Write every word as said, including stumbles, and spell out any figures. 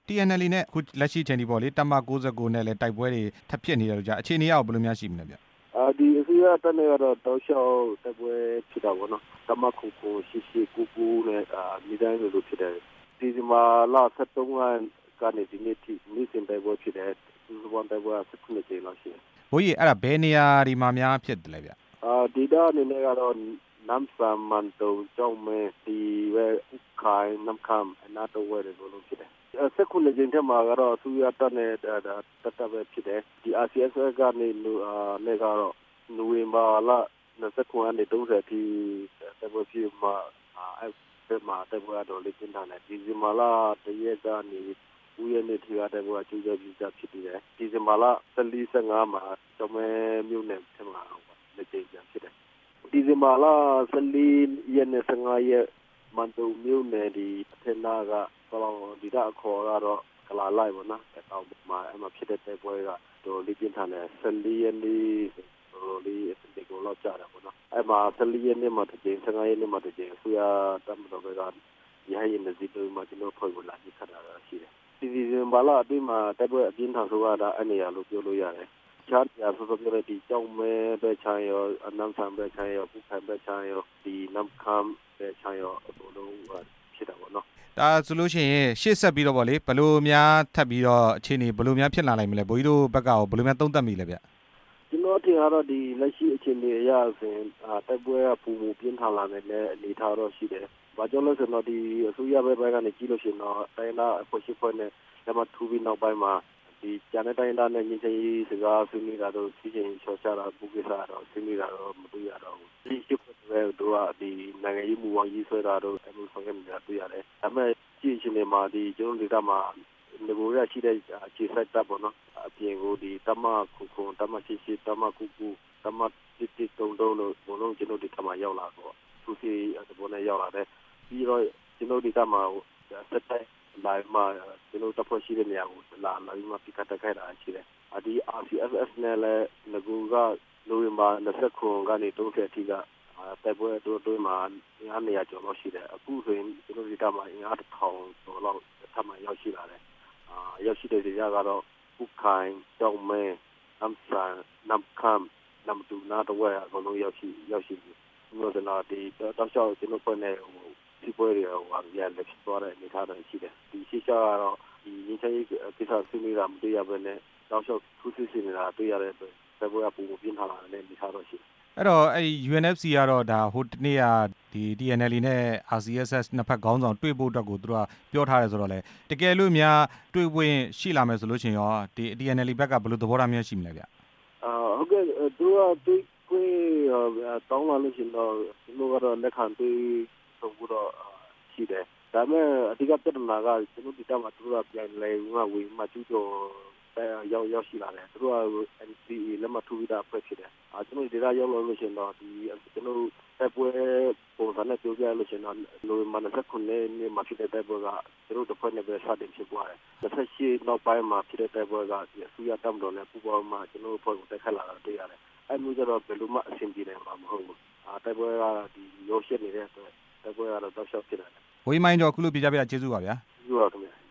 တီ အန် အယ် လ် အေ နဲ့အခုလက်ရှိချိန်ဒီပေါ့လေတပ်မကိုးဆယ်ကိုနဲ့လည်းတိုက်ပွဲတွေထပ်ဖြစ်နေတယ်လို့ကြားအခြေအနေရောဘယ်လိုများရှိမလဲဗျအာဒီအစိုးရတပ်နဲ့ကတော့တောက်လျှောက်တိုက်ပွဲဖြစ်တာပေါ့နော်တပ်မခုခုရှိရှိကူကူနဲ့အာမိတိုင်းလိုလိုဖြစ်တယ်ဒီဒီမှာလာဆက်တုံးကနေဒီနေ့ထိနေ့စဉ်တိုက်ပွဲဖြစ်တယ်ဒီစပွန်တိုက်ပွဲကဆက်ခုနှစ်ကြိမ်လောက်ရှိတယ်ဘိုးကြီးအဲ့ဒါဘယ်နေရာဒီမှာများဖြစ်တယ်လဲဗျအာဒီတော့အနေနဲ့ကတော့နမ်ဆမ်မန်တုံကြောင့်မဲဒီဝဲဥခိုင်နမ်ခမ်အနာတော်ဝဲတွေလိုဖြစ်တယ်ဆက်ခုနှစ်ကြိမ်ထက်မှာကတော့အစိုးရတပ်နဲ့တတ်ပဲဖြစ်တယ်ဒီ အာ စီ အက်စ် အက်စ် ကနေအာနဲ့ကတော့နိုဝင်ဘာလနှစ်ဆယ့်ခုနှစ်သုံးဆယ်ထိတိုက်ပွဲဖြစ်မှာအဲ့ဒီမှာတိုက်ပွဲတော့လေ့ကျင့်ထားတယ်ဒီဇင်ဘာလတရက်ကနေဦးရနေ့ထိကတိုက်ပွဲအကျိုးကျေးဇူးဖြစ်ပြီးတယ်ဒီဇင်ဘာလဆယ်လေး ဆယ်ငါးမှာကျော်မဲမြို့နယ်ထမှာလက်ကျိန်ပြန်ဖြစ်တယ်ဒီဇင်ဘာလဆယ်လေးရက်နဲ့ဆယ်ငါးရက်မန်တုံမြို့နယ်ဒီအထက်နာကဘောင်းဒီကအခေါ်ကတော့ကလာလိုက်ပေါ့နော်အတောင်မှာအမှဖြစ်တဲ့တိုက်ပွဲကတော့လေ့ကျင့်ထားတယ်ဆယ်လေးရက်နေ့တော်လေးအစ်စ်ကိုလောက်ကြတာပေါ့နော်အဲ့မှာဆယ်လေးရက်နေ့မှာတစ်ကြိမ်ဆယ်ငါးရက်နေ့မှာတစ်ကြိမ်ဆိုရတမ်းတော်ကရဟရင်တဲ့ဒီလိုမှကျွန်တော်ဖွဲ့ကိုလာပြီးခတ်တာရှိတယ်ဒီဒီဇင်ဘာလအတွင်းမှာတိုက်ပွဲအပြင်းထန်ဆုံးကတော့အဲ့နေရာလို့ပြောလို့ရတယ်ချားရဆိုဆိုပြတဲ့ဒီကြောင်မဲပဲချမ်းရောအနမ်ဆမ်ပဲချမ်းရောပူခံပဲချမ်းရောဒီနမ်ခမ်ပဲချမ်းရောအကုန်လုံးဖြစ်တာပေါ့နော်ဒါဆိုလို့ရှိရင်ရှေ့ဆက်ပြီးတော့ဗောလေဘယ်လိုများထပ်ပြီးတော့အခြေအနေဘယ်လိုများဖြစ်လာနိုင်မလဲဘိုးကြီးတို့ဘက်ကရောဘယ်လိုများသုံးသပ်မိလဲဗျကျွန်တော်ထင်ကတော့ဒီလက်ရှိအခြေအနေအရဆိုရင်တိုက်ပွဲကပုံပုံပြင်းထန်လာတဲ့အနေအထားတော့ရှိတယ်။ဘာကြောင့်လဲဆိုတော့ဒီအစိုးရဘက်ကနေကြည့်လို့ရှိရင်တော့တိုင်းသားအဖွဲ့ရှိဖွဲ့နဲ့လက်မထူပြီးနောက်ပိုင်းမှာဒီကျန်တဲ့တိုင်းသားနဲ့ညီချင်းကြီးစကားဆွေးနွေးတာတော့စီစဉ်ချော်ချတာပူကိစ္စတော့ဆွေးနွေးတာတော့မတွေ့ရတော့ဘူး။ဒီရှိဖွဲ့တို့ကဒီနိုင်ငံရေးမူဝါဒရေးဆွဲတာတော့အမှုဆောင်ရွက်နေတာတွေ့ရတယ်။ဒါပေမဲ့ကြည့်ရှင်နေမှာဒီကျွန်တော်တို့ကမှာငကိုရရှိတဲ့အခြေစိုက်တပ်ပေါ့နော်အပြင်ကိုဒီတမခုခုတမရှိရှိတမကူကူတမတိတိတုံတုံလို့ဘလုံးကျွန်တော်ဒီကမှာရောက်လာတော့သူစီအပေါ်နဲ့ရောက်လာတယ်ပြီးတော့ကျွန်တော်ဒီကမှာစက်တိုက်လာမှကျွန်တော်တပ်ဖွဲ့ရှိတဲ့နေရာကိုလာလာပြီးမှပြကတက်ခဲ့တာရှိတယ်အဒီ အာ စီ အက်စ် အက်စ် နဲ့လည်းငကိုကနိုဝင်ဘာနှစ်ဆယ့်ခုကနေသုံးဆယ်အထိကတိုက်ပွဲတို့တို့မှာအားနေရာကျော်လို့ရှိတယ်အခုဆိုရင်ကျွန်တော်ဒီကမှာအားတစ်ထောင်ကျော်လောက်ထပ်မှရောက်ရှိလာတယ်ရောက်ရှိတဲ့နေရာကတော့ဥခိုင်ကြောင်မဲနမ်ဆန်နမ်ခမ်နမ်တူနာတော့အကုန်လုံးရောက်ရှိရောက်ရှိပြီဒီလိုတော့ဒီတောက်လျှောက်ကျွန်တော်ဖွဲ့နေဟိုဒီပွဲတွေဟိုအများလက်သွားတဲ့အနေထားတွေရှိတယ်ဒီရှိချာကတော့ဒီရင်းချရေးကိစ္စဆွေးနွေးတာမတွေ့ရဘဲနဲ့တောက်လျှောက်ထူးဆန်းနေတာတွေ့ရတဲ့အတွက်တိုက်ပွဲကပုံပြင်းထန်လာတဲ့အနေထားတော့ရှိတယ်အဲ့တော့အဲ့ ယူ အန် အက်ဖ် စီ ကတော့ဒါဟိုတနေ့ကဒီ တီ အန် အယ် အယ် နဲ့ အာ စီ အက်စ် အက်စ် နှစ်ဖက်ခေါင်းဆောင်တွေ့ဖို့အတွက်ကိုသူတို့ကပြောထားတယ်ဆိုတော့လေတကယ်လို့များတွေ့ခွင့်ရှိလာမယ်ဆိုလို့ရှိရင်ရောဒီ တီ အန် အယ် ဘက်ကဘယ်လိုသဘောထားများရှိမလဲဗျအာဟုတ်ကဲ့သူကတွေ့ခွင့်တောင်းလာလို့ရှိရင်တော့ဒီလိုကတော့လက်ခံတွေ့ဆိုတော့ရှိတယ်ဒါပေမဲ့အဓိကပြဿနာကကျွန်တော်ဒီကမှာသူတို့ကပြန်လဲငါဝေမကျူးကျော်ရောက်ရောက်ရှိလာတယ်သူတို့က အန် စီ အေ လက်မှတ်ထိုးပြီးသားဖွဲ့ဖြစ်တယ်အာကျွန်တော်ဒီကရောက်လို့ရှိရင်တော့ဒီကျွန်တော်တိုက်ပွဲပုံစံနဲ့ပြောပြလို့ရှိရင်တော့နိုဝင်ဘာနှစ်ဆယ့်ခုနှစ်နေ့မှာဖြစ်တဲ့တိုက်ပွဲကကျွန်တော်တို့ဖွဲ့နေပဲစတင်ဖြစ်သွားတယ်တစ်ဆက်ရှိနောက်ပိုင်းမှာဖြစ်တဲ့တိုက်ပွဲကဒီအစိုးရတပ်မတော်နဲ့ပူးပေါင်းမှကျွန်တော်တို့ဖွဲ့ကိုတိုက်ခတ်လာတာတွေ့ရတယ်အဲ့မျိုးကြတော့ဘယ်လိုမှအဆင်ပြေနိုင်မှာမဟုတ်ဘူးအာတိုက်ပွဲကဒီရောရှိနေတဲ့အတွက်တိုက်ပွဲကတော့တောက်လျှောက်ဖြစ်နေတယ်ဝေးမိုင်းတော့ခုလိုပြကြပြကျေးဇူးပါဗျာကျေးဇူးပါခင်ဗျာ